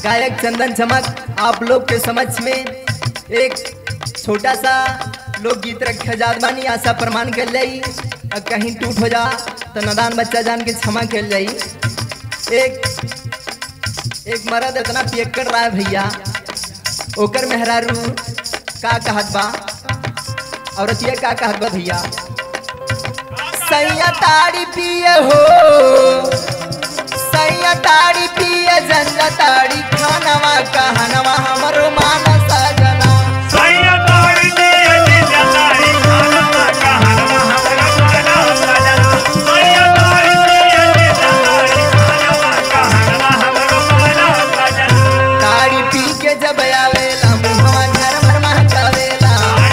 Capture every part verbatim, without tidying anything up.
गायक चंदन चमक आप लोग के समक्ष में एक छोटा सा लोकगीत रखे जात बानी। आशा प्रमाण कर जाई, कहीं टूट हो जा तो नादान बच्चा जान के क्षमा कर जाई। एक एक मर्द इतना पियक्कड़ रहा है भैया, ओकर मेहरारू का कहत बा, औरतिया का कहत बा भैया। सैया ताड़ी पिए हो, सैया ताड़ी पिए जंजा ताड़ी खानवा कहनवा हमरो माना सजना। सैया ताड़ी पिए जंजा ताड़ी खानवा कहनवा हमरो माना सजना। सैया ताड़ी पिए जंजा ताड़ी खानवा कहनवा हमरो माना सजना। ताड़ी पी के जब आवेला मुहवा घर भर महकावेला।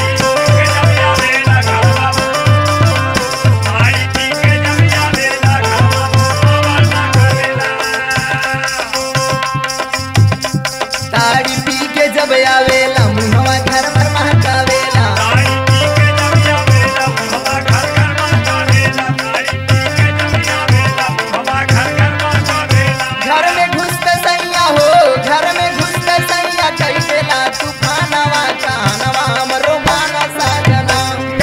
ताड़ी पी के जब आवेला मुहवा घर भर महकावेला। घर में घुसते सैया हो, घर में घुसते सैया कैसेला तूफानवा कहनवा हमरो माना सजना।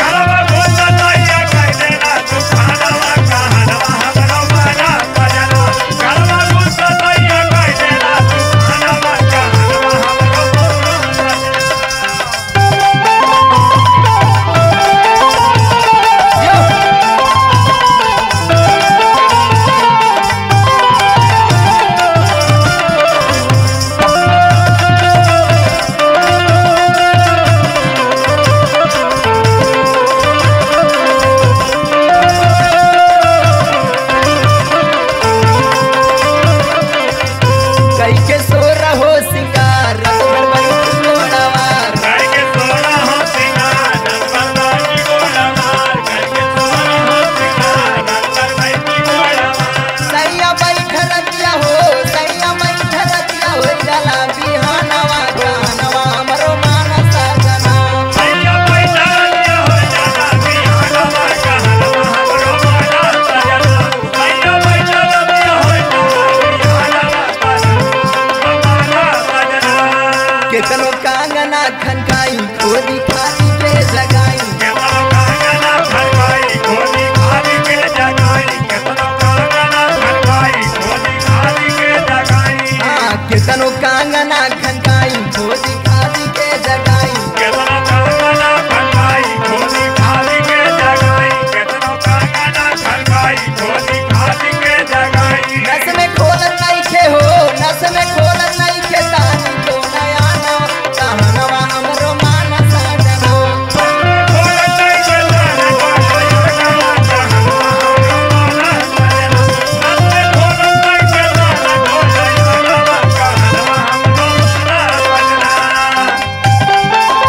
केतनो कांगना खनकाई खोदी खादी के जगाई। केतनो कांगना खनकाई खोदी खादी के जगाई। केतनो कांगना खनकाई खोदी खादी के जगाई। हाँ केतनो कांगना खनकाई खोदी खादी के जगाई। केतनो कांगना खनकाई खोदी खादी के जगाई। केतनो कांगना खनकाई खोदी खादी के जगाई। नस में खोलत नहीं खे हो, नस में खोलत नहीं खे तानी तो नया कहनवा हमरो माना सजना। खोलत नहीं खे तानी तो नया कहनवा हमरो माना सजना। नस में खोलत नहीं खे तानी तो नया कहनवा हमरो माना सजना।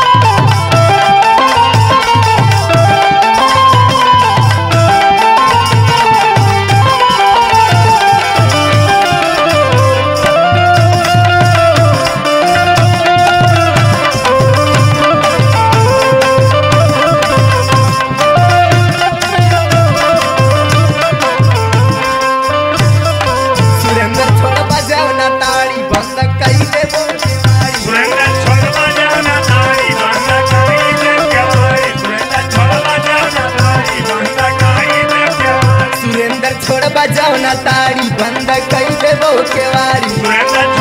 सुरेंद्र छोड़ बजाओ ना ताड़ी बंद कई दे बोल के मारी। सुरेंद्र छोड़ बजाओ ना ताड़ी बंद कई दे के मारी। सुरेंद्र छोड़ बजाओ ना ताड़ी बंद कई दे के मारी। सुरेंद्र छोड़ बजाओ ना ताड़ी बंद कई दे बोल के मारी। सुरेंद्र